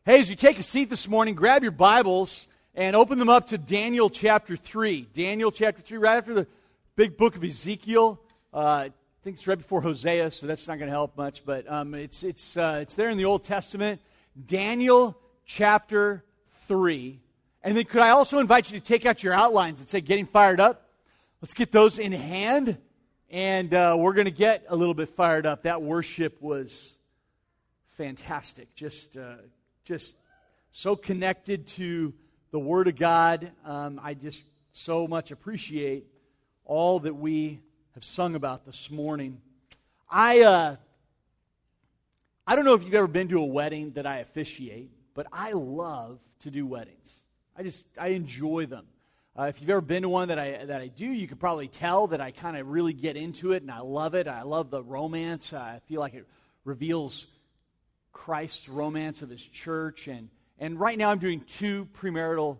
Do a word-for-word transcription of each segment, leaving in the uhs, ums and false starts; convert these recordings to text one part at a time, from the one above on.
Hey, as you take a seat this morning, grab your Bibles and open them up to Daniel chapter three. Daniel chapter three, right after the big book of Ezekiel. Uh, I think it's right before Hosea, so that's not going to help much. But um, it's it's uh, it's there in the Old Testament. Daniel chapter three. And then could I also invite you to take out your outlines and say, getting fired up? Let's get those in hand. And uh, we're going to get a little bit fired up. That worship was fantastic. Just... Uh, Just so connected to the Word of God. Um, I just so much appreciate all that we have sung about this morning. I uh, I don't know if you've ever been to a wedding that I officiate, but I love to do weddings. I just I enjoy them. Uh, if you've ever been to one that I that I do, you can probably tell that I kind of really get into it, and I love it. I love the romance. I feel like it reveals Christ's romance of His church, and and right now I'm doing two premarital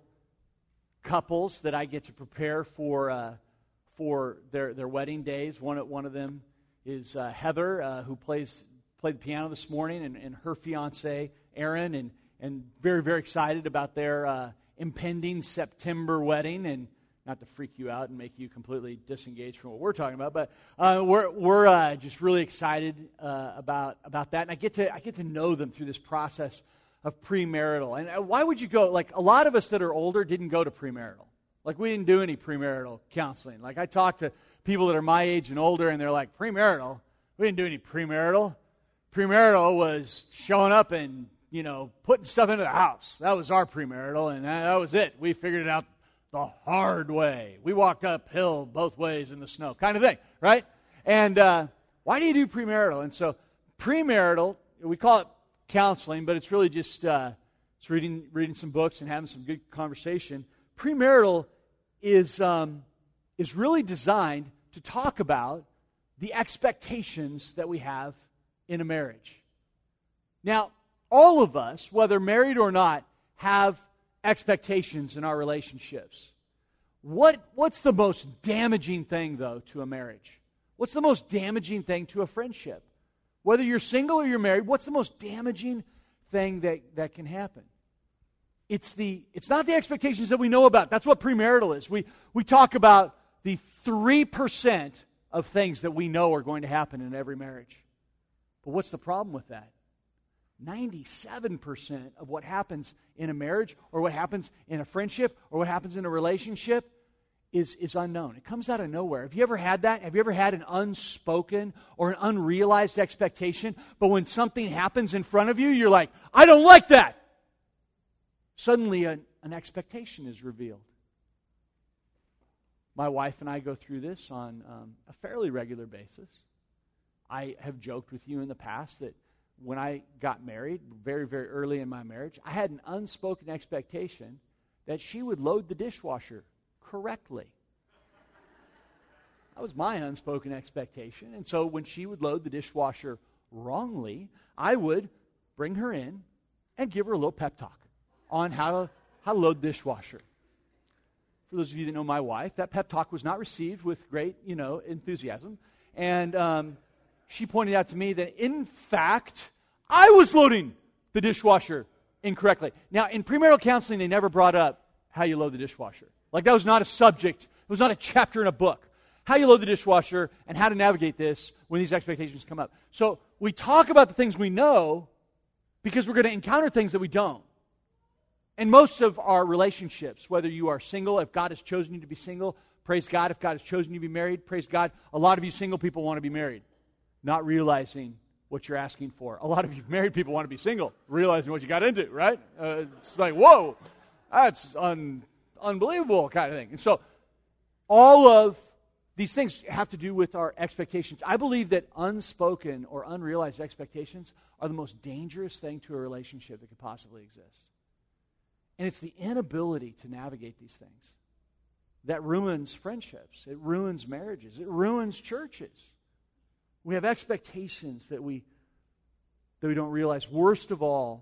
couples that I get to prepare for uh, for their their wedding days. One one of them is uh, Heather, uh, who plays played the piano this morning, and, and her fiance Aaron, and and very very excited about their uh, impending September wedding. And not to freak you out and make you completely disengaged from what we're talking about, but uh, we're we're uh, just really excited uh, about about that, and I get to I get to know them through this process of premarital. And uh, why would you go? Like a lot of us that are older didn't go to premarital. Like we didn't do any premarital counseling. Like I talk to people that are my age and older, and they're like, premarital? We didn't do any premarital. Premarital was showing up and you know putting stuff into the house. That was our premarital, and that, that was it. We figured it out the hard way. We walked uphill both ways in the snow, kind of thing, right? And uh, why do you do premarital? And so premarital, we call it counseling, but it's really just uh, it's reading reading some books and having some good conversation. Premarital is um, is really designed to talk about the expectations that we have in a marriage. Now, all of us, whether married or not, have expectations in our relationships. What, what's the most damaging thing, though, to a marriage? What's the most damaging thing to a friendship? Whether you're single or you're married, what's the most damaging thing that, that can happen? It's the it's not the expectations that we know about. That's what premarital is. We, we talk about the three percent of things that we know are going to happen in every marriage. But what's the problem with that? ninety-seven percent of what happens in a marriage or what happens in a friendship or what happens in a relationship is, is unknown. It comes out of nowhere. Have you ever had that? Have you ever had an unspoken or an unrealized expectation, but when something happens in front of you, you're like, I don't like that. Suddenly an, an expectation is revealed. My wife and I go through this on um, a fairly regular basis. I have joked with you in the past that when I got married, very, very early in my marriage, I had an unspoken expectation that she would load the dishwasher correctly. That was my unspoken expectation. And so when she would load the dishwasher wrongly, I would bring her in and give her a little pep talk on how to, how to load the dishwasher. For those of you that know my wife, that pep talk was not received with great, you know, enthusiasm. And um she pointed out to me that, in fact, I was loading the dishwasher incorrectly. Now, in premarital counseling, they never brought up how you load the dishwasher. Like, that was not a subject. It was not a chapter in a book. How you load the dishwasher and how to navigate this when these expectations come up. So, we talk about the things we know because we're going to encounter things that we don't. And most of our relationships, whether you are single, if God has chosen you to be single, praise God. If God has chosen you to be married, praise God. A lot of you single people want to be married, not realizing what you're asking for. A lot of you married people want to be single, realizing what you got into, right? Uh, it's like, whoa, that's un- unbelievable kind of thing. And so all of these things have to do with our expectations. I believe that unspoken or unrealized expectations are the most dangerous thing to a relationship that could possibly exist. And it's the inability to navigate these things that ruins friendships. It ruins marriages. It ruins churches. We have expectations that we that we don't realize. Worst of all,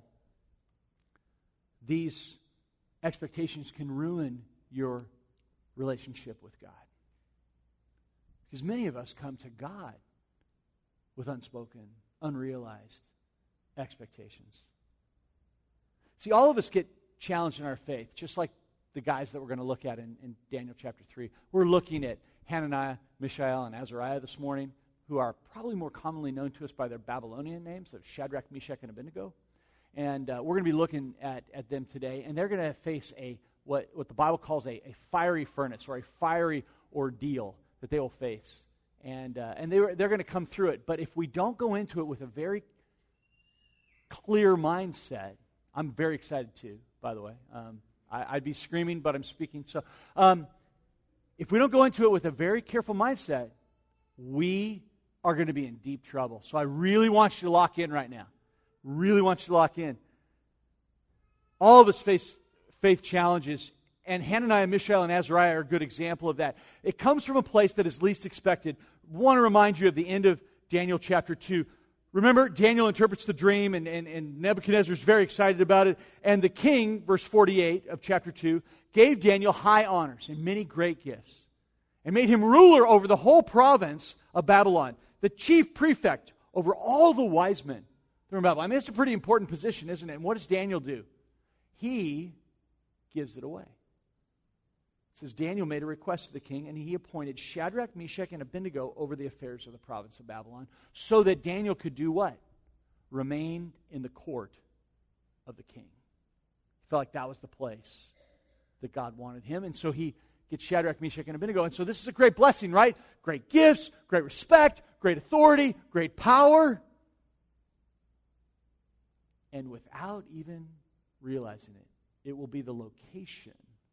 these expectations can ruin your relationship with God. Because many of us come to God with unspoken, unrealized expectations. See, all of us get challenged in our faith, just like the guys that we're going to look at in, in Daniel chapter three. We're looking at Hananiah, Mishael, and Azariah this morning, who are probably more commonly known to us by their Babylonian names of Shadrach, Meshach, and Abednego. And uh, we're going to be looking at, at them today, and they're going to face a what, what the Bible calls a, a fiery furnace or a fiery ordeal that they will face. And uh, and they were, they're going to come through it. But if we don't go into it with a very clear mindset, I'm very excited too, by the way. Um, I, I'd be screaming, but I'm speaking. So um, if we don't go into it with a very careful mindset, we are going to be in deep trouble. So I really want you to lock in right now. Really want you to lock in. All of us face faith challenges, and Hananiah, Mishael, and Azariah are a good example of that. It comes from a place that is least expected. I want to remind you of the end of Daniel chapter two. Remember, Daniel interprets the dream, and, and, and Nebuchadnezzar is very excited about it. And the king, verse forty-eight of chapter two, gave Daniel high honors and many great gifts, and made him ruler over the whole province of Babylon, the chief prefect over all the wise men. I mean, it's a pretty important position, isn't it? And what does Daniel do? He gives it away. It says Daniel made a request to the king, and he appointed Shadrach, Meshach, and Abednego over the affairs of the province of Babylon, so that Daniel could do what? Remain in the court of the king. He felt like that was the place that God wanted him, and so he gets Shadrach, Meshach, and Abednego. And so this is a great blessing, right? Great gifts, great respect, great authority, great power. And without even realizing it, it will be the location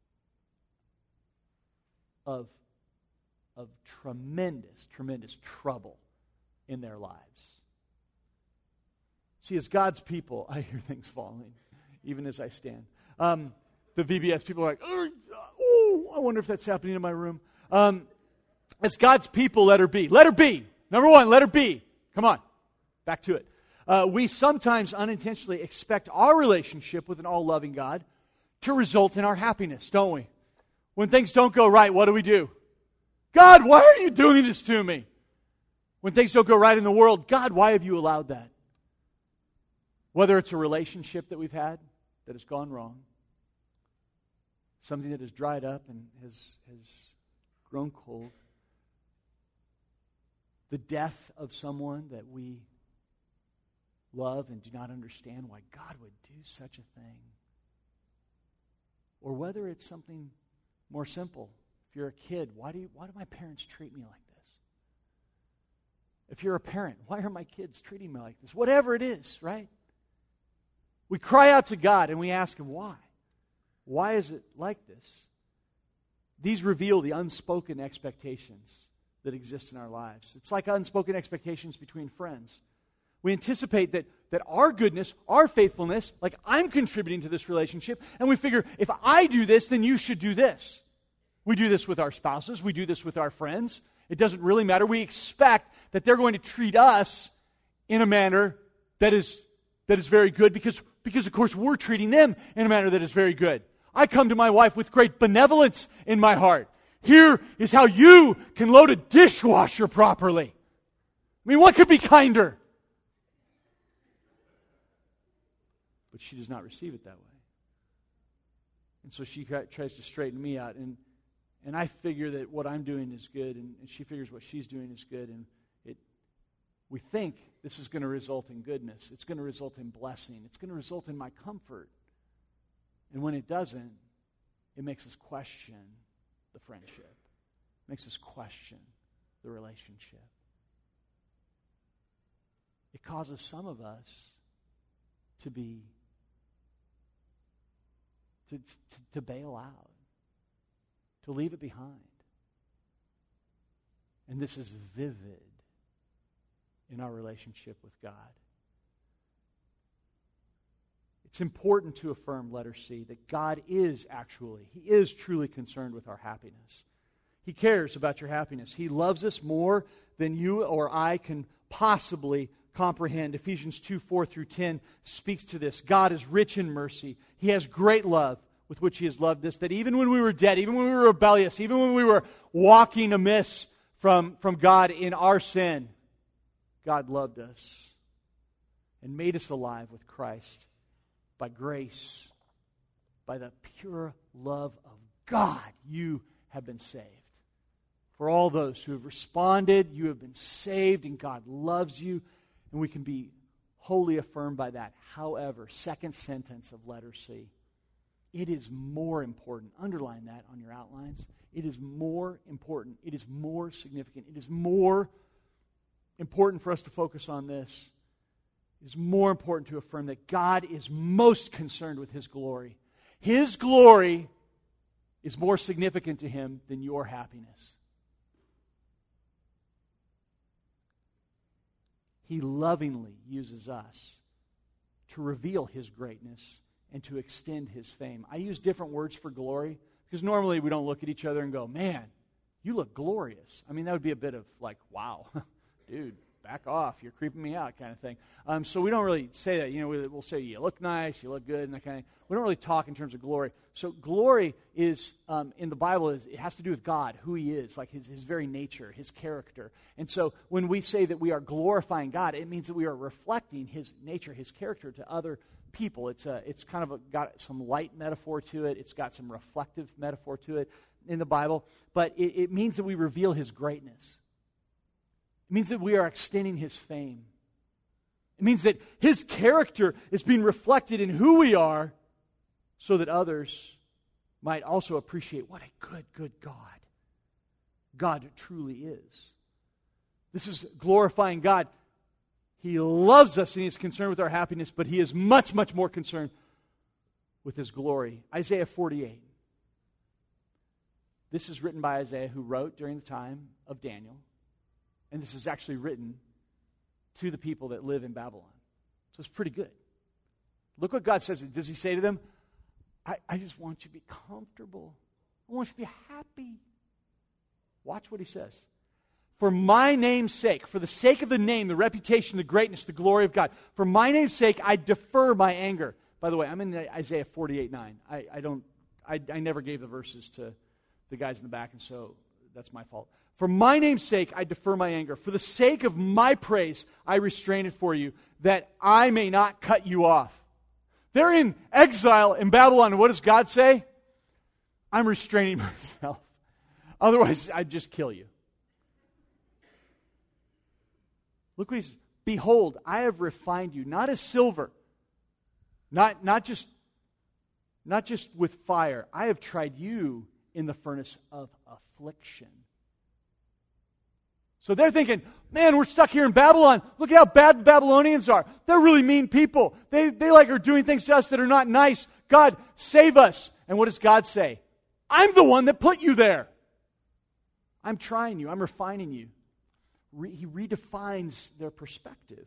of, of tremendous, tremendous trouble in their lives. See, as God's people, I hear things falling, even as I stand. Um, the V B S people are like, oh, I wonder if that's happening in my room. Um, as God's people, let her be. Let her be. Number one, let her be. Come on, back to it. Uh, we sometimes unintentionally expect our relationship with an all-loving God to result in our happiness, don't we? When things don't go right, what do we do? God, why are you doing this to me? When things don't go right in the world, God, why have you allowed that? Whether it's a relationship that we've had that has gone wrong, something that has dried up and has, has grown cold, the death of someone that we love and do not understand why God would do such a thing. Or whether it's something more simple. If you're a kid, why do you, why do my parents treat me like this? If you're a parent, why are my kids treating me like this? Whatever it is, right? We cry out to God and we ask Him why. Why is it like this? These reveal the unspoken expectations that exist in our lives. It's like unspoken expectations between friends. We anticipate that, that our goodness, our faithfulness, like I'm contributing to this relationship, and we figure, if I do this, then you should do this. We do this with our spouses. We do this with our friends. It doesn't really matter. We expect that they're going to treat us in a manner that is, that is very good because, because, of course, we're treating them in a manner that is very good. I come to my wife with great benevolence in my heart. Here is how you can load a dishwasher properly. I mean, what could be kinder? But she does not receive it that way. And so she tries to straighten me out. And, and I figure that what I'm doing is good. And, and she figures what she's doing is good. And it, we think this is going to result in goodness. It's going to result in blessing. It's going to result in my comfort. And when it doesn't, it makes us question the friendship. It makes us question the relationship. It causes some of us to be To, to, to bail out, to leave it behind. And this is vivid in our relationship with God. It's important to affirm, letter C, that God is actually, He is truly concerned with our happiness. He cares about your happiness. He loves us more than you or I can possibly comprehend. Ephesians two, four through ten speaks to this. God is rich in mercy. He has great love with which He has loved us, that even when we were dead, even when we were rebellious, even when we were walking amiss from, from God in our sin, God loved us and made us alive with Christ. by grace, by the pure love of God, you have been saved. For all those who have responded, you have been saved, and God loves you, and we can be wholly affirmed by that. However, second sentence of letter C, it is more important. Underline that on your outlines. It is more important. It is more significant. It is more important for us to focus on this. It is more important to affirm that God is most concerned with His glory. His glory is more significant to Him than your happiness. He lovingly uses us to reveal His greatness and to extend His fame. I use different words for glory because normally we don't look at each other and go, man, you look glorious. I mean, that would be a bit of like, wow, dude, back off, you're creeping me out kind of thing. Um, so we don't really say that. You know, we, we'll say you look nice, you look good, and that kind of thing. We don't really talk in terms of glory. So glory is, um, in the Bible, is it has to do with God, who He is, like His, His very nature, His character. And so when we say that we are glorifying God, it means that we are reflecting His nature, His character to other people. It's a, it's kind of a, got some light metaphor to it. It's got some reflective metaphor to it in the Bible. But it, it means that we reveal His greatness. It means that we are extending His fame. It means that His character is being reflected in who we are so that others might also appreciate what a good, good God God truly is. This is glorifying God. He loves us and He is concerned with our happiness, but He is much, much more concerned with His glory. Isaiah forty-eight. This is written by Isaiah, who wrote during the time of Daniel. And this is actually written to the people that live in Babylon. So it's pretty good. Look what God says. Does He say to them, I, I just want you to be comfortable. I want you to be happy. Watch what He says. For my name's sake, for the sake of the name, the reputation, the greatness, the glory of God, for my name's sake, I defer my anger. By the way, I'm in Isaiah forty-eight nine. I, I don't, I, I never gave the verses to the guys in the back, and so that's my fault. For my name's sake, I defer my anger. For the sake of my praise, I restrain it for you, that I may not cut you off. They're in exile in Babylon, and what does God say? I'm restraining myself. Otherwise, I'd just kill you. Look what He says. Behold, I have refined you, not as silver, not, not, just, not just with fire. I have tried you in the furnace of affliction. So they're thinking, man, we're stuck here in Babylon. Look at how bad the Babylonians are. They're really mean people. They, they like are doing things to us that are not nice. God, save us. And what does God say? I'm the one that put you there. I'm trying you. I'm refining you. Re- he redefines their perspective.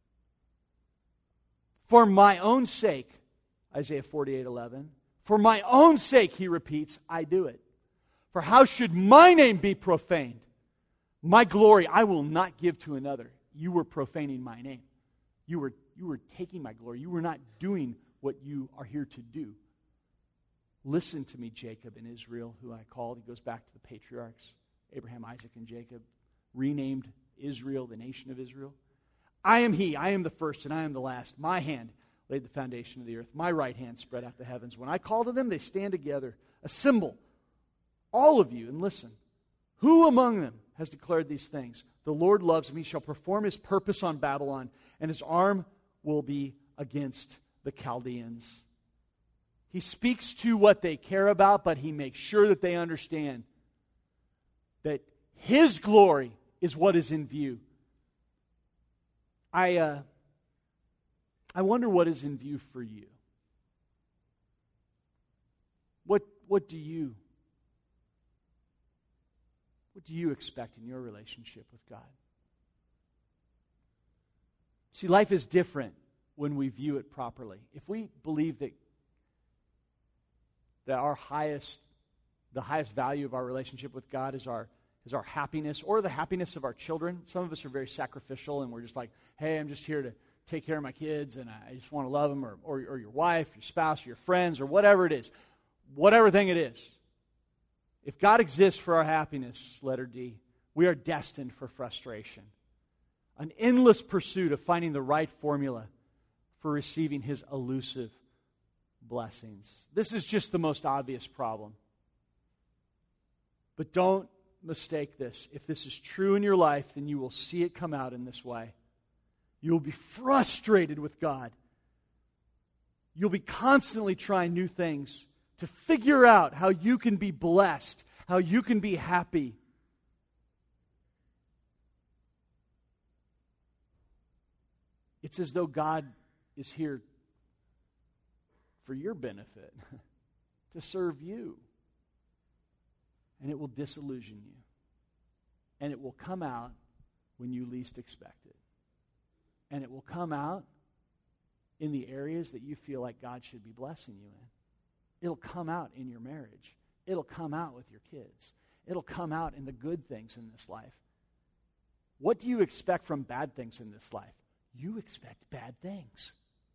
For my own sake, Isaiah forty-eight eleven, for my own sake, he repeats, I do it. For how should my name be profaned? My glory I will not give to another. You were profaning my name. You were, you were taking my glory. You were not doing what you are here to do. Listen to me, Jacob and Israel, who I called. He goes back to the patriarchs, Abraham, Isaac, and Jacob, renamed Israel, the nation of Israel. I am He. I am the first and I am the last. My hand laid the foundation of the earth. My right hand spread out the heavens. When I call to them, they stand together. Assemble, all of you, and listen. Who among them has declared these things? The Lord loves me, shall perform His purpose on Babylon, and His arm will be against the Chaldeans. He speaks to what they care about, but He makes sure that they understand that His glory is what is in view. I, uh, I wonder what is in view for you. What, what do you What do you expect in your relationship with God? See, life is different when we view it properly. If we believe that, that our highest, the highest value of our relationship with God is our, is our happiness or the happiness of our children. Some of us are very sacrificial and we're just like, hey, I'm just here to take care of my kids and I just want to love them, or, or, or your wife, your spouse, or your friends, or whatever it is. Whatever thing it is. If God exists for our happiness, letter D, we are destined for frustration. An endless pursuit of finding the right formula for receiving His elusive blessings. This is just the most obvious problem. But don't mistake this. If this is true in your life, then you will see it come out in this way. You'll be frustrated with God. You'll be constantly trying new things to figure out how you can be blessed, how you can be happy. It's as though God is here for your benefit, to serve you. And it will disillusion you. And it will come out when you least expect it. And it will come out in the areas that you feel like God should be blessing you in. It'll come out in your marriage. It'll come out with your kids. It'll come out in the good things in this life. What do you expect from bad things in this life? You expect bad things.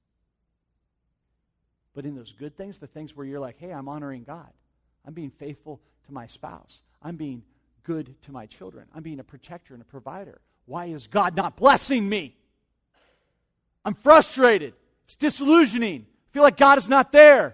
But in those good things, the things where you're like, hey, I'm honoring God. I'm being faithful to my spouse. I'm being good to my children. I'm being a protector and a provider. Why is God not blessing me? I'm frustrated. It's disillusioning. I feel like God is not there.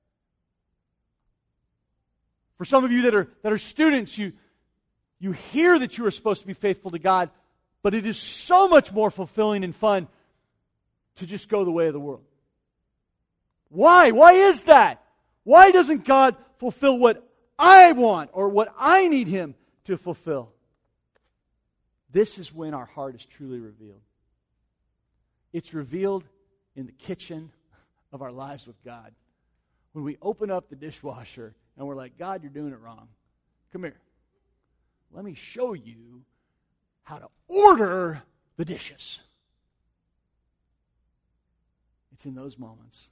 For some of you that are that are students, you, you hear that you are supposed to be faithful to God, but it is so much more fulfilling and fun to just go the way of the world. Why? Why is that? Why doesn't God fulfill what I want or what I need Him to fulfill? This is when our heart is truly revealed. It's revealed in the kitchen of our lives with God. When we open up the dishwasher and we're like, God, you're doing it wrong. Come here. Let me show you how to order the dishes. It's in those moments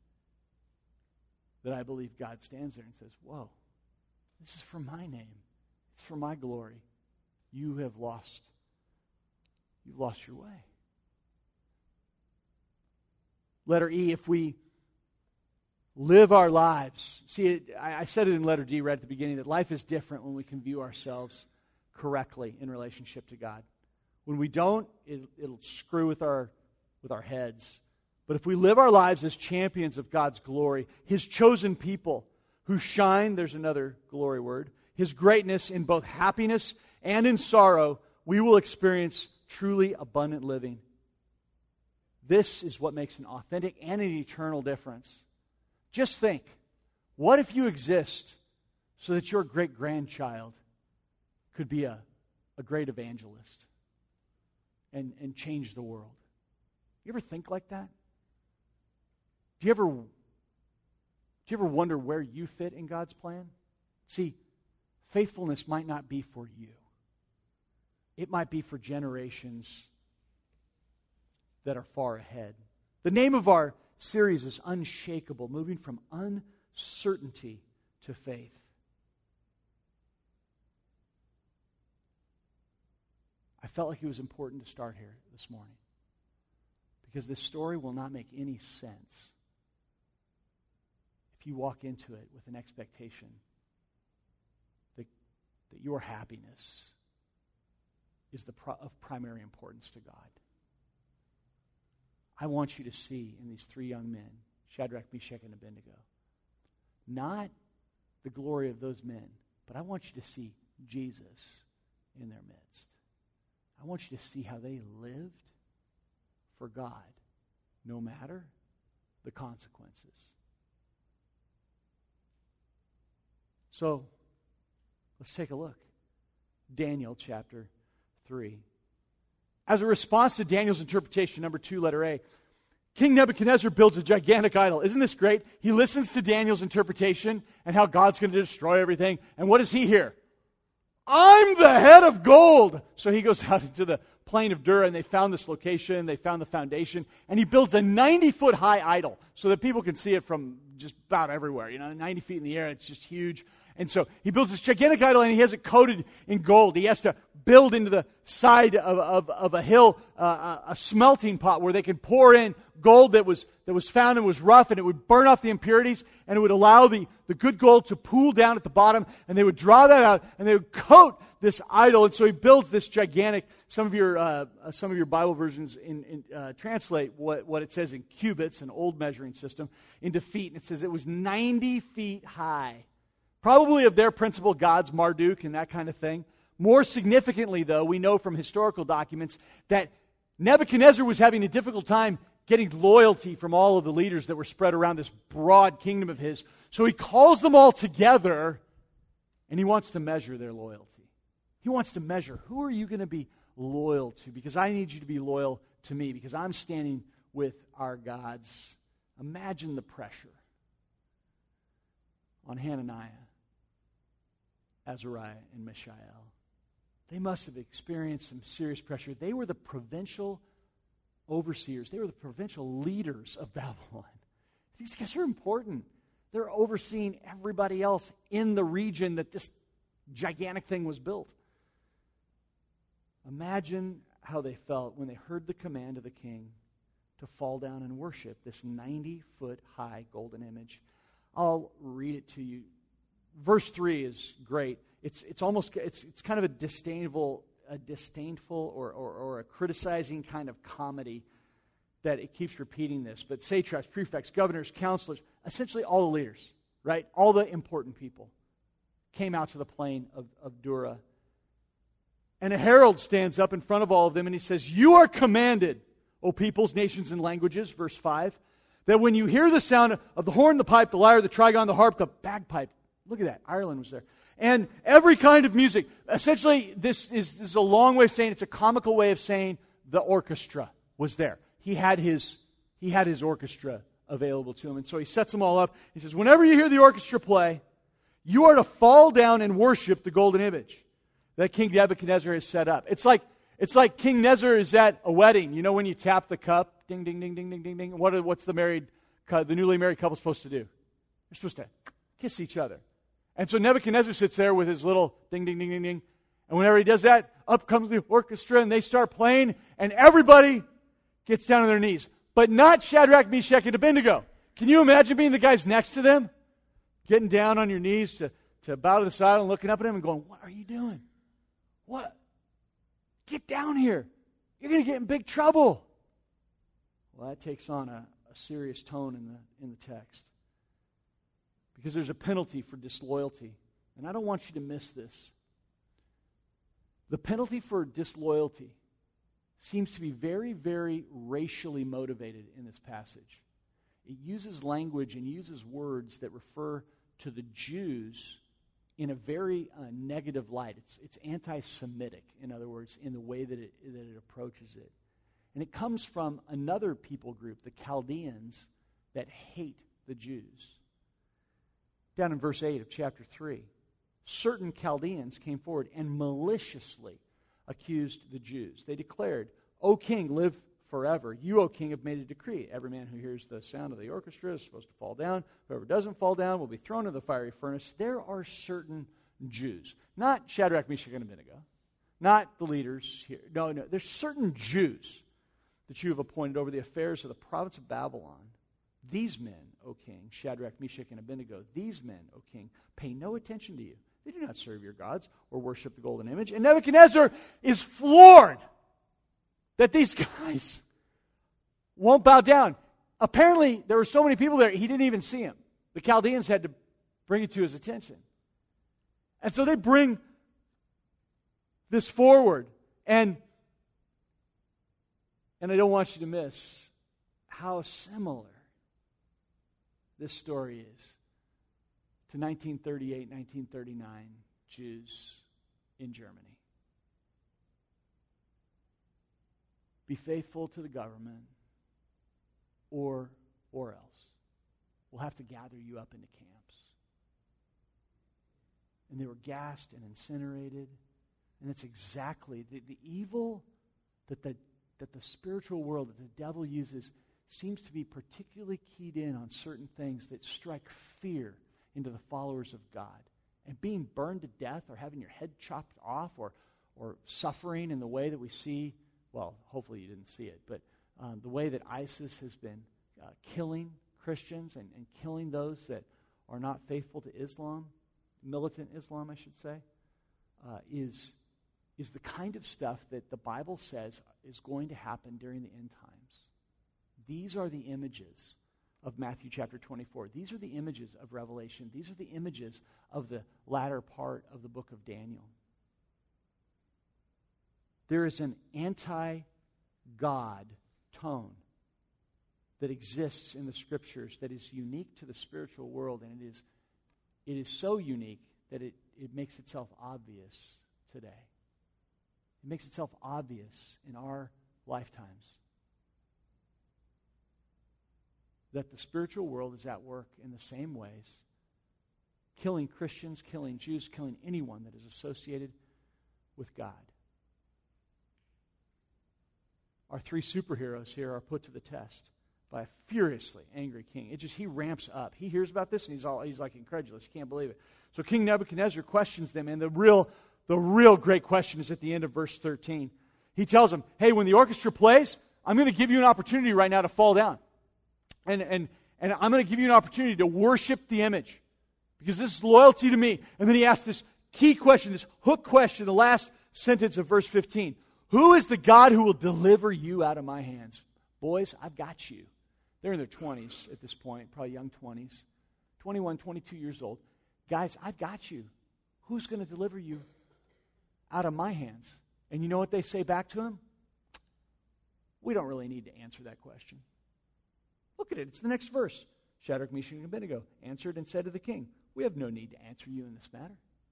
that I believe God stands there and says, whoa, this is for my name. It's for my glory. You have lost, you've lost your way. Letter E, if we live our lives. See, I said it in letter D right at the beginning, that life is different when we can view ourselves correctly in relationship to God. When we don't, it, it'll screw with our, with our heads. But if we live our lives as champions of God's glory, His chosen people who shine, there's another glory word, His greatness in both happiness and in sorrow, we will experience truly abundant living. This is what makes an authentic and an eternal difference. Just think, what if you exist so that your great-grandchild could be a, a great evangelist and, and change the world? You ever think like that? Do you ever, do you ever wonder where you fit in God's plan? See, faithfulness might not be for you. It might be for generations that are far ahead. The name of our series is Unshakable, moving from uncertainty to faith. I felt like it was important to start here this morning because this story will not make any sense if you walk into it with an expectation that, that your happiness is the pro- of primary importance to God. I want you to see in these three young men, Shadrach, Meshach, and Abednego, not the glory of those men, but I want you to see Jesus in their midst. I want you to see how they lived for God, no matter the consequences. So, let's take a look. Daniel chapter three. As a response to Daniel's interpretation, number two, letter A, King Nebuchadnezzar builds a gigantic idol. Isn't this great? He listens to Daniel's interpretation and how God's going to destroy everything. And what does he hear? I'm the head of gold. So he goes out into the plain of Dura, and they found this location, they found the foundation, and he builds a ninety-foot high idol so that people can see it from just about everywhere. You know, ninety feet in the air, it's just huge. And so he builds this gigantic idol, and he has it coated in gold. He has to build into the side of, of, of a hill uh, a smelting pot where they can pour in gold that was that was found and was rough, and it would burn off the impurities, and it would allow the, the good gold to pool down at the bottom, and they would draw that out, and they would coat this idol. And so he builds this gigantic, some of your uh, some of your Bible versions in, in, uh, translate what, what it says in cubits, an old measuring system, into feet, and it says it was ninety feet high. Probably of their principal gods, Marduk and that kind of thing. More significantly, though, we know from historical documents that Nebuchadnezzar was having a difficult time getting loyalty from all of the leaders that were spread around this broad kingdom of his. So he calls them all together, and he wants to measure their loyalty. He wants to measure, who are you going to be loyal to? Because I need you to be loyal to me, because I'm standing with our gods. Imagine the pressure on Hananiah, Azariah, and Mishael. They must have experienced some serious pressure. They were the provincial overseers. They were the provincial leaders of Babylon. These guys are important. They're overseeing everybody else in the region that this gigantic thing was built. Imagine how they felt when they heard the command of the king to fall down and worship this ninety-foot high golden image. I'll read it to you. Verse three is great. It's it's almost it's it's kind of a disdainful a disdainful or, or or a criticizing kind of comedy that it keeps repeating this. But satraps, prefects, governors, counselors, essentially all the leaders, right? All the important people came out to the plain of, of Dura. And a herald stands up in front of all of them and he says, "You are commanded, O peoples, nations, and languages," verse five, "that when you hear the sound of the horn, the pipe, the lyre, the trigon, the harp, the bagpipe," look at that, Ireland was there, "and every kind of music." Essentially, this is, this is a long way of saying, it's a comical way of saying the orchestra was there. He had his, he had his orchestra available to him. And so he sets them all up. He says, whenever you hear the orchestra play, you are to fall down and worship the golden image that King Nebuchadnezzar has set up. It's like, it's like King Nebuchadnezzar is at a wedding. You know when you tap the cup? Ding, ding, ding, ding, ding, ding, ding. What are, what's the married, the newly married couple supposed to do? They're supposed to kiss each other. And so Nebuchadnezzar sits there with his little ding, ding, ding, ding, ding. And whenever he does that, up comes the orchestra and they start playing and everybody gets down on their knees. But not Shadrach, Meshach, and Abednego. Can you imagine being the guys next to them? Getting down on your knees to, to bow to the side and looking up at him and going, "What are you doing? What? Get down here. You're going to get in big trouble." Well, that takes on a, a serious tone in the in the text. Because there's a penalty for disloyalty. And I don't want you to miss this. The penalty for disloyalty seems to be very, very racially motivated in this passage. It uses language and uses words that refer to the Jews in a very uh, negative light. It's, it's anti-Semitic, in other words, in the way that it, that it approaches it. And it comes from another people group, the Chaldeans, that hate the Jews. Down in verse eight of chapter three, certain Chaldeans came forward and maliciously accused the Jews. They declared, "O king, live forever. You, O king, have made a decree. Every man who hears the sound of the orchestra is supposed to fall down. Whoever doesn't fall down will be thrown into the fiery furnace." There are certain Jews, not Shadrach, Meshach, and Abednego, not the leaders here. No, no. There's certain Jews that you have appointed over the affairs of the province of Babylon. These men, O king, Shadrach, Meshach, and Abednego, these men, O king, pay no attention to you. They do not serve your gods or worship the golden image. And Nebuchadnezzar is floored that these guys won't bow down. Apparently, there were so many people there, he didn't even see them. The Chaldeans had to bring it to his attention. And so they bring this forward. And, and I don't want you to miss how similar this story is to nineteen thirty-eight, nineteen thirty-nine Jews in Germany. Be faithful to the government or or else. We'll have to gather you up into camps. And they were gassed and incinerated. And it's exactly the, the evil that the that the spiritual world, that the devil uses, seems to be particularly keyed in on certain things that strike fear into the followers of God. And being burned to death or having your head chopped off or or suffering in the way that we see, well, hopefully you didn't see it, but um, the way that ISIS has been uh, killing Christians and, and killing those that are not faithful to Islam, militant Islam, I should say, uh, is, is the kind of stuff that the Bible says is going to happen during the end times. These are the images of Matthew chapter twenty-four. These are the images of Revelation. These are the images of the latter part of the book of Daniel. There is an anti-God tone that exists in the Scriptures that is unique to the spiritual world, and it is, it is so unique that it, it makes itself obvious today. It makes itself obvious in our lifetimes. That the spiritual world is at work in the same ways, killing Christians, killing Jews, killing anyone that is associated with God. Our three superheroes here are put to the test by a furiously angry king. It just, he ramps up. He hears about this and he's all he's like incredulous. He can't believe it. So King Nebuchadnezzar questions them, and the real the real great question is at the end of verse thirteen. He tells them, hey, when the orchestra plays, I'm going to give you an opportunity right now to fall down. And, and, and I'm going to give you an opportunity to worship the image, because this is loyalty to me. And then he asks this key question, this hook question, the last sentence of verse fifteen. Who is the God who will deliver you out of my hands? Boys, I've got you. They're in their twenties at this point, probably young twenties, twenty-one, twenty-two years old. Guys, I've got you. Who's going to deliver you out of my hands? And you know what they say back to him? We don't really need to answer that question. Look at it. It's the next verse. Shadrach, Meshach, and Abednego answered and said to the king, we have no need to answer you in this matter.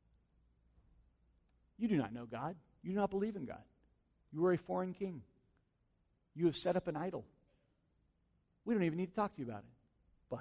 You do not know God. You do not believe in God. You are a foreign king. You have set up an idol. We don't even need to talk to you about it. But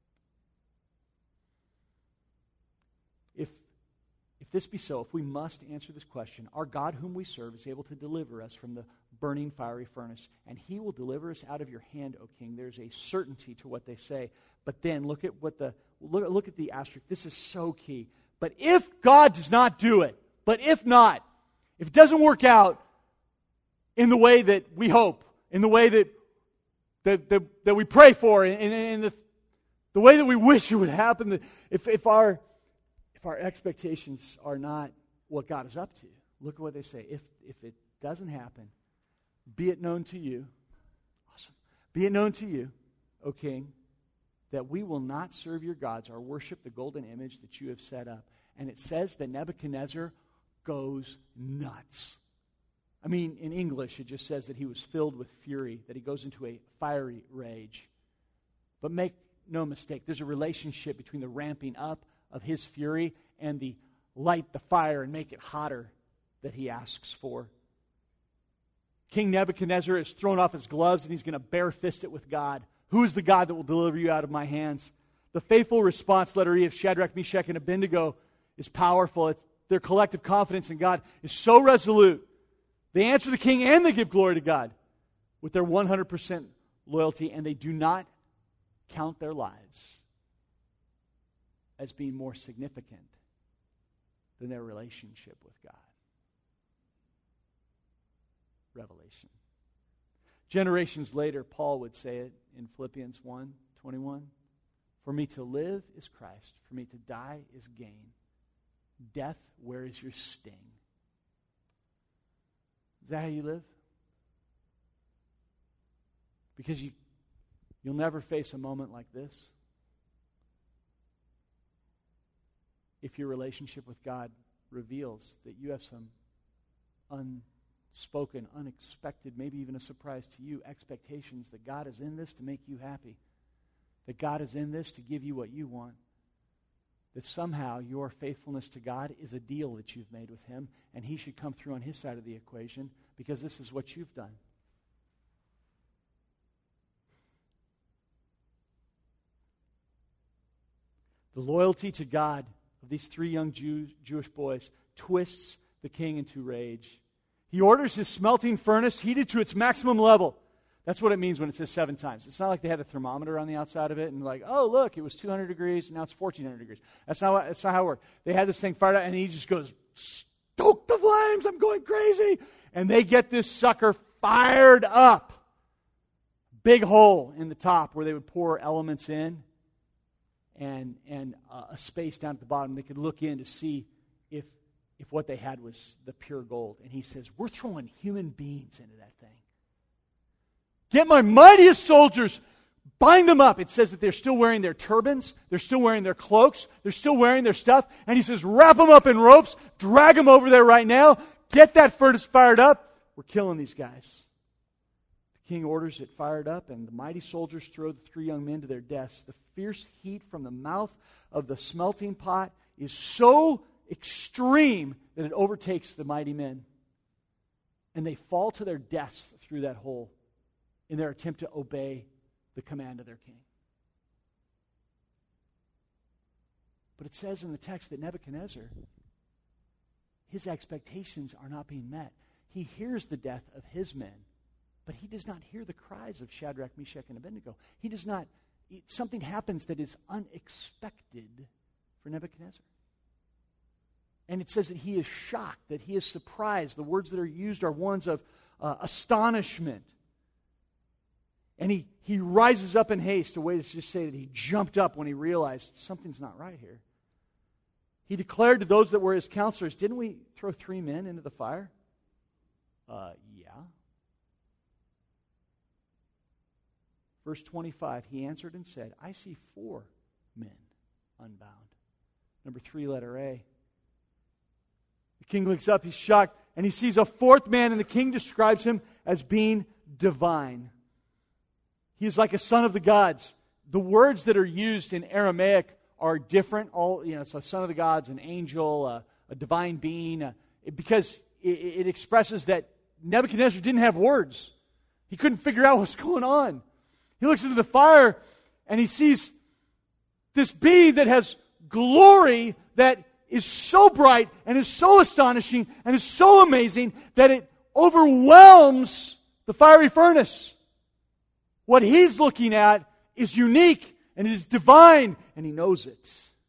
if, if this be so, if we must answer this question, our God whom we serve is able to deliver us from the burning fiery furnace, and he will deliver us out of your hand, O king. There's a certainty to what they say. But then look at what the look, look at the asterisk. This is so key. But if God does not do it, but if not, if it doesn't work out in the way that we hope, in the way that that, that, that we pray for, in, in the, the way that we wish it would happen, if, if our if our expectations are not what God is up to, look at what they say. If if it doesn't happen, be it known to you, awesome, be it known to you, O king, that we will not serve your gods or worship the golden image that you have set up. And it says that Nebuchadnezzar goes nuts. I mean, in English, it just says that he was filled with fury, that he goes into a fiery rage. But make no mistake, there's a relationship between the ramping up of his fury and the light the fire and make it hotter that he asks for. King Nebuchadnezzar has thrown off his gloves and he's going to bare-fist it with God. Who is the God that will deliver you out of my hands? The faithful response, letter E, of Shadrach, Meshach, and Abednego is powerful. It's, their collective confidence in God is so resolute. They answer the king and they give glory to God with their one hundred percent loyalty, and they do not count their lives as being more significant than their relationship with God. Revelation. Generations later, Paul would say it in Philippians one twenty-one. For me to live is Christ. For me to die is gain. Death, where is your sting? Is that how you live? Because you, you'll never face a moment like this if your relationship with God reveals that you have some unspoken, unexpected, maybe even a surprise to you, expectations that God is in this to make you happy, that God is in this to give you what you want, that somehow your faithfulness to God is a deal that you've made with him, and he should come through on his side of the equation because this is what you've done. The loyalty to God of these three young Jew, Jewish boys twists the king into rage. He orders his smelting furnace heated to its maximum level. That's what it means when it says seven times. It's not like they had a thermometer on the outside of it and like, oh, look, it was two hundred degrees, and now it's fourteen hundred degrees. That's not, what, that's not how it worked. They had this thing fired up, and he just goes, stoke the flames, I'm going crazy. And they get this sucker fired up. big hole in the top where they would pour elements in, and and uh, a space down at the bottom. They could look in to see if if what they had was the pure gold. And he says, we're throwing human beings into that thing. Get my mightiest soldiers, bind them up. It says that they're still wearing their turbans, they're still wearing their cloaks, they're still wearing their stuff. And he says, wrap them up in ropes, drag them over there right now, get that furnace fired up. We're killing these guys. The king orders it fired up, and the mighty soldiers throw the three young men to their deaths. The fierce heat from the mouth of the smelting pot is so extreme that it overtakes the mighty men. And they fall to their deaths through that hole in their attempt to obey the command of their king. But it says in the text that Nebuchadnezzar, his expectations are not being met. He hears the death of his men, but he does not hear the cries of Shadrach, Meshach, and Abednego. He does not, something happens that is unexpected for Nebuchadnezzar. And it says that he is shocked, that he is surprised. The words that are used are ones of uh, astonishment. And he, he rises up in haste. A way to just say that he jumped up when he realized something's not right here. He declared to those that were his counselors, didn't we throw three men into the fire? Uh, yeah. Verse twenty-five, he answered and said, I see four men unbound. Number three, letter A. The king looks up, he's shocked, and he sees a fourth man, and the king describes him as being divine. He is like a son of the gods. The words that are used in Aramaic are different. All you know, it's a son of the gods, an angel, a, a divine being, uh, because it, it expresses that Nebuchadnezzar didn't have words. He couldn't figure out what's going on. He looks into the fire, and he sees this being that has glory that is so bright and is so astonishing and is so amazing that it overwhelms the fiery furnace. What he's looking at is unique and it is divine, and he knows it.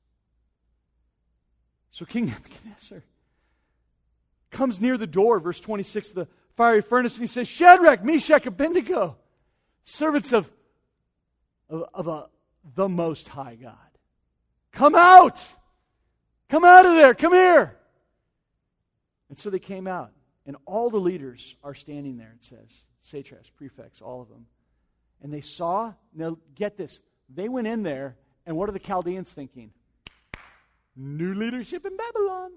So King Nebuchadnezzar comes near the door, verse twenty-six of the fiery furnace, and he says, Shadrach, Meshach, Abednego, servants of, of, of a, the Most High God, come out! Come out of there! Come here! And so they came out, and all the leaders are standing there, it says, satraps, prefects, all of them. And they saw, now get this, they went in there, and what are the Chaldeans thinking? New leadership in Babylon.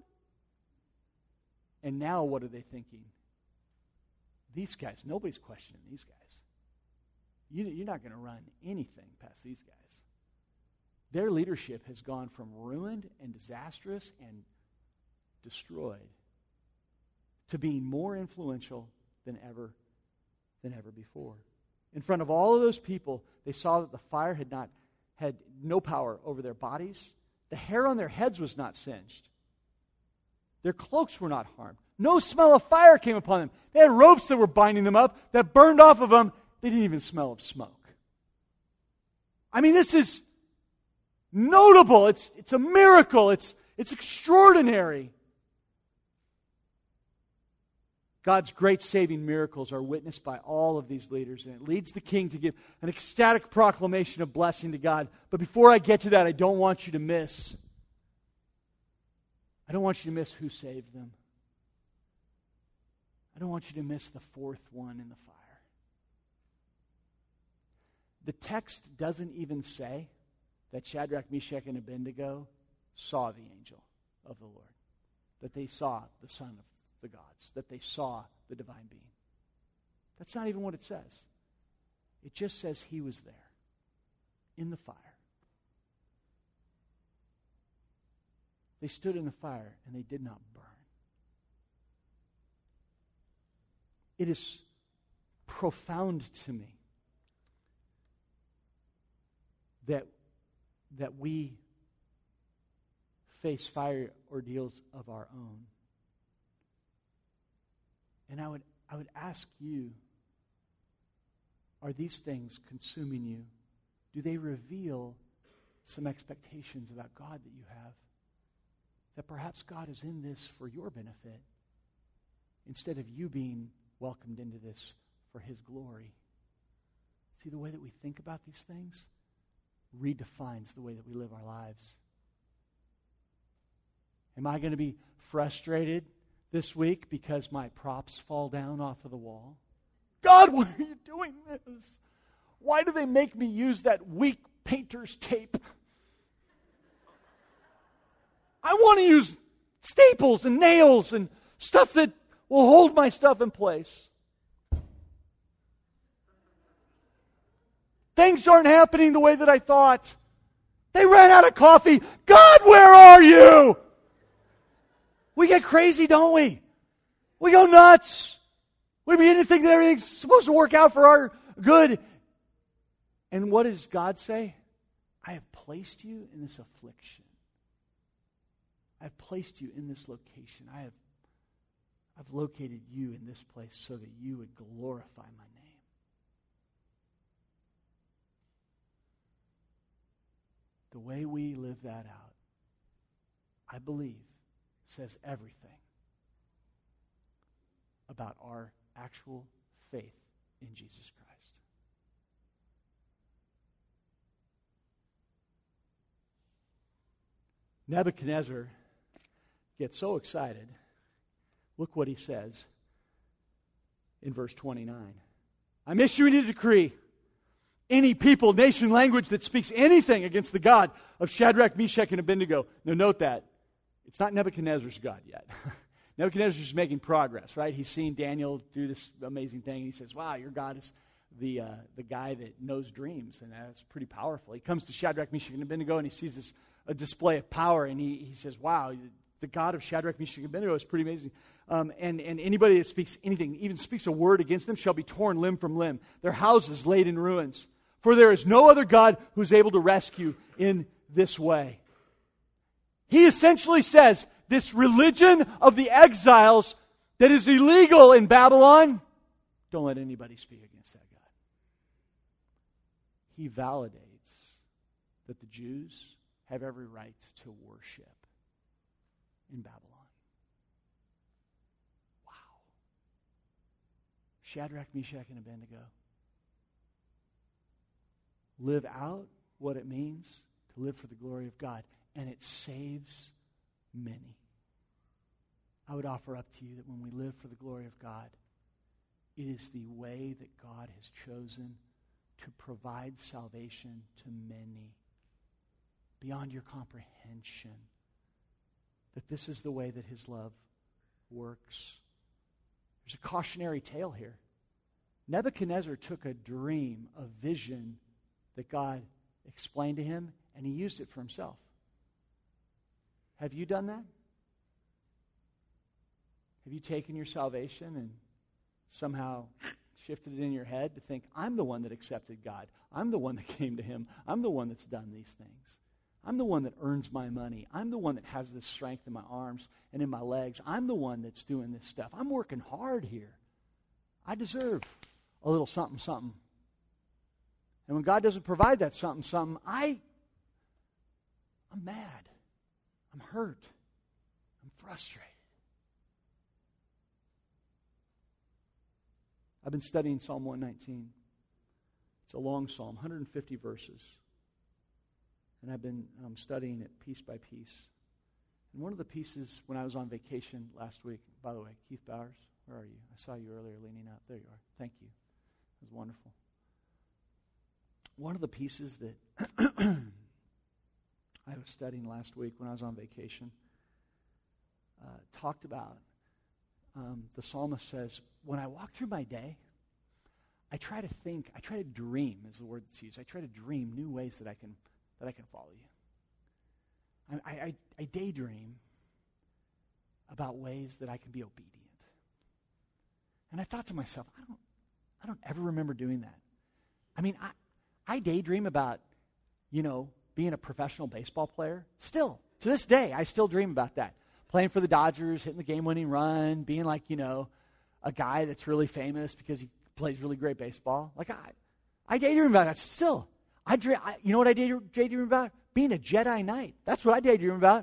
And now what are they thinking? These guys, nobody's questioning these guys. You, you're not going to run anything past these guys. Their leadership has gone from ruined and disastrous and destroyed to being more influential than ever, than ever before. In front of all of those people, they saw that the fire had not had no power over their bodies. The hair on their heads was not singed. Their cloaks were not harmed. No smell of fire came upon them. They had ropes that were binding them up that burned off of them. They didn't even smell of smoke. I mean, this is notable. It's, it's a miracle. It's, it's extraordinary. God's great saving miracles are witnessed by all of these leaders, and it leads the king to give an ecstatic proclamation of blessing to God. But before I get to that, I don't want you to miss, I don't want you to miss who saved them. I don't want you to miss the fourth one in the fire. The text doesn't even say that Shadrach, Meshach, and Abednego saw the angel of the Lord, that they saw the Son of the gods, that they saw the divine being. That's not even what it says. It just says he was there in the fire. They stood in the fire and they did not burn. It is profound to me that, that we face fire ordeals of our own. And I would, I would ask you, are these things consuming you? Do they reveal some expectations about God that you have? That perhaps God is in this for your benefit instead of you being welcomed into this for His glory. See, the way that we think about these things redefines the way that we live our lives. Am I going to be frustrated this week because my props fall down off of the wall? God, why are you doing this? Why do they make me use that weak painter's tape? I want to use staples and nails and stuff that will hold my stuff in place. Things aren't happening the way that I thought. They ran out of coffee. God, where are you? We get crazy, don't we? We go nuts. We begin to think that everything's supposed to work out for our good. And what does God say? I have placed you in this affliction. I have placed you in this location. I have I've located you in this place so that you would glorify my name. The way we live that out, I believe, says everything about our actual faith in Jesus Christ. Nebuchadnezzar gets so excited. Look what he says in verse twenty-nine. I'm issuing a decree. Any people, nation, language that speaks anything against the God of Shadrach, Meshach, and Abednego. Now note that. It's not Nebuchadnezzar's God yet. Nebuchadnezzar's just making progress, right? He's seen Daniel do this amazing thing. And he says, wow, your God is the, uh, the guy that knows dreams. And that's pretty powerful. He comes to Shadrach, Meshach, and Abednego, and he sees this a display of power. And he, he says, wow, the God of Shadrach, Meshach, and Abednego is pretty amazing. Um, and, and anybody that speaks anything, even speaks a word against them, shall be torn limb from limb. Their houses laid in ruins. For there is no other God who's able to rescue in this way. He essentially says, this religion of the exiles that is illegal in Babylon, don't let anybody speak against that God. He validates that the Jews have every right to worship in Babylon. Wow. Shadrach, Meshach, and Abednego live out what it means to live for the glory of God, and it saves many. I would offer up to you that when we live for the glory of God, it is the way that God has chosen to provide salvation to many beyond your comprehension. That this is the way that His love works. There's a cautionary tale here. Nebuchadnezzar took a dream, a vision that God explained to him, and he used it for himself. Have you done that? Have you taken your salvation and somehow shifted it in your head to think, I'm the one that accepted God. I'm the one that came to Him. I'm the one that's done these things. I'm the one that earns my money. I'm the one that has this strength in my arms and in my legs. I'm the one that's doing this stuff. I'm working hard here. I deserve a little something, something. And when God doesn't provide that something, something, I, I'm mad. I'm hurt. I'm frustrated. I've been studying Psalm one nineteen. It's a long psalm, one hundred fifty verses. And I've been um, studying it piece by piece. And one of the pieces, when I was on vacation last week, by the way, Keith Bowers, where are you? I saw you earlier leaning out. There you are. Thank you. It was wonderful. One of the pieces that I was studying last week when I was on vacation uh, talked about, um, the psalmist says, when I walk through my day, I try to think, I try to dream is the word that's used. I try to dream new ways that I can that I can follow you. I, I, I daydream about ways that I can be obedient. And I thought to myself, I don't I don't ever remember doing that. I mean, I I daydream about, you know, being a professional baseball player. Still, to this day, I still dream about that. Playing for the Dodgers, hitting the game-winning run, being like, you know, a guy that's really famous because he plays really great baseball. Like, I, I daydream about that still. I, dream, I You know what I daydream about? Being a Jedi Knight. That's what I daydream about.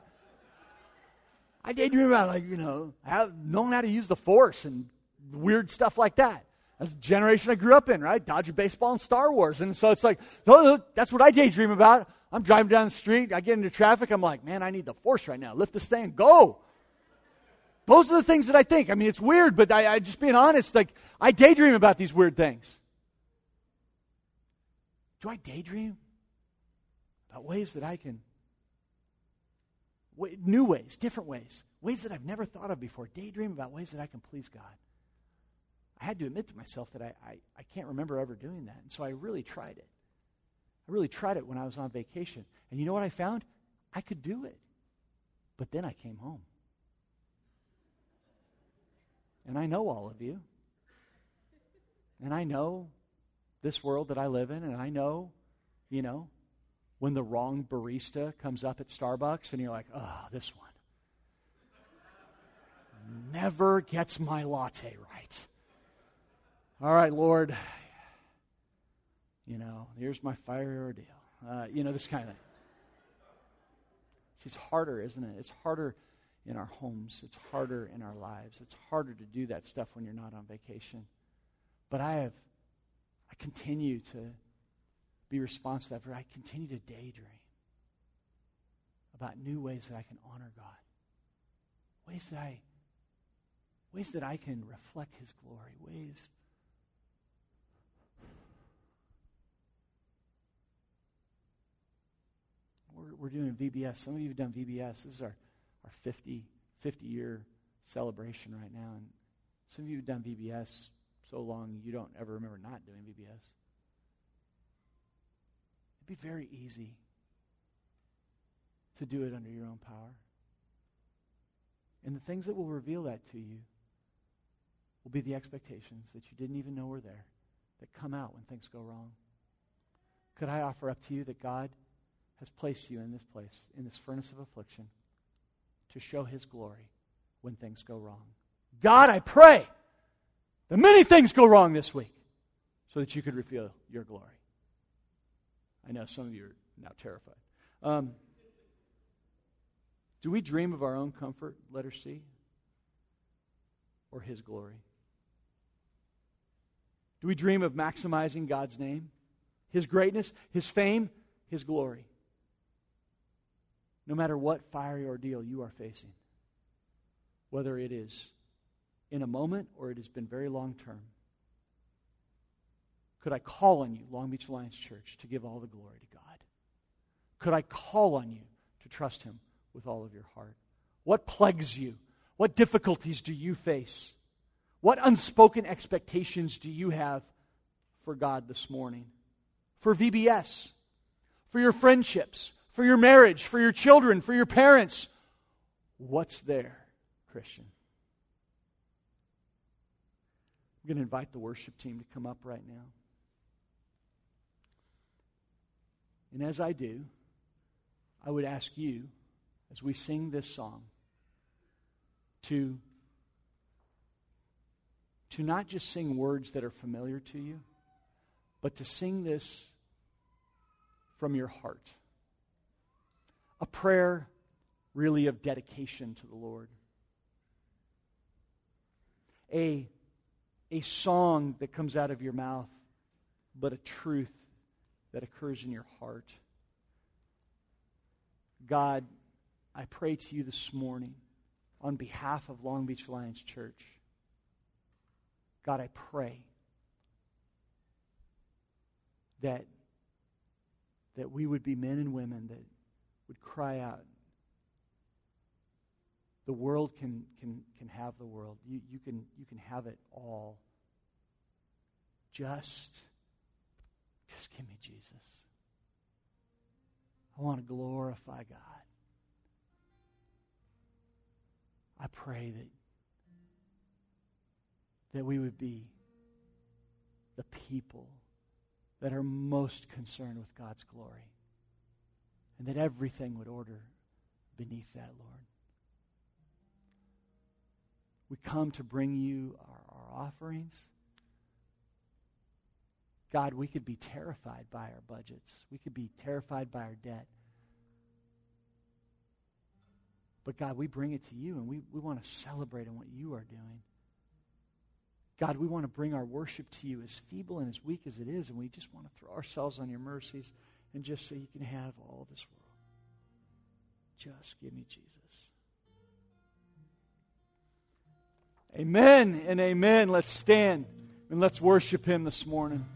I daydream about, like, you know, how, knowing how to use the Force and weird stuff like that. That's the generation I grew up in, right? Dodger baseball and Star Wars. And so it's like, oh, that's what I daydream about. I'm driving down the street. I get into traffic. I'm like, man, I need the force right now. Lift this thing and go. Those are the things that I think. I mean, it's weird, but I, I just being honest, like, I daydream about these weird things. Do I daydream about ways that I can, way, new ways, different ways, ways that I've never thought of before? Daydream about ways that I can please God. I had to admit to myself that I, I, I can't remember ever doing that, and so I really tried it. I really tried it when I was on vacation. And you know what I found? I could do it. But then I came home. And I know all of you. And I know this world that I live in, and I know, you know, when the wrong barista comes up at Starbucks and you're like, oh, this one never gets my latte right. All right, Lord, you know, here's my fiery ordeal. Uh, you know, this kind of thing. It's harder, isn't it? It's harder in our homes. It's harder in our lives. It's harder to do that stuff when you're not on vacation. But I have, I continue to be responsive. I continue to daydream about new ways that I can honor God. Ways that I, ways that I can reflect His glory. Ways. We're, we're doing V B S. Some of you have done V B S. This is our, our fifty, fifty-year celebration right now. And some of you have done V B S so long you don't ever remember not doing V B S. It'd be very easy to do it under your own power. And the things that will reveal that to you will be the expectations that you didn't even know were there, that come out when things go wrong. Could I offer up to you that God has placed you in this place, in this furnace of affliction, to show His glory when things go wrong? God, I pray that many things go wrong this week so that you could reveal your glory. I know some of you are now terrified. Um, do we dream of our own comfort, letter C, or His glory? Do we dream of maximizing God's name, His greatness, His fame, His glory? No matter what fiery ordeal you are facing, whether it is in a moment or it has been very long term, could I call on you, Long Beach Alliance Church, to give all the glory to God? Could I call on you to trust Him with all of your heart? What plagues you? What difficulties do you face? What unspoken expectations do you have for God this morning? For V B S? For your friendships? For your marriage? For your children? For your parents? What's there, Christian? I'm going to invite the worship team to come up right now. And as I do, I would ask you, as we sing this song, to, to not just sing words that are familiar to you, but to sing this from your heart. A prayer really of dedication to the Lord. A, a song that comes out of your mouth, but a truth that occurs in your heart. God, I pray to you this morning on behalf of Long Beach Alliance Church. God, I pray that, that we would be men and women that would cry out, the world can, can, can have the world. You, you, can, you can have it all. Just, just give me Jesus. I want to glorify God. I pray that, that we would be the people that are most concerned with God's glory, and that everything would order beneath that, Lord. We come to bring you our, our offerings. God, we could be terrified by our budgets. We could be terrified by our debt. But God, we bring it to you, and we, we want to celebrate in what you are doing. God, we want to bring our worship to you as feeble and as weak as it is, and we just want to throw ourselves on your mercies and just say you can have all this world. Just give me Jesus. Amen and amen. Let's stand and let's worship him this morning.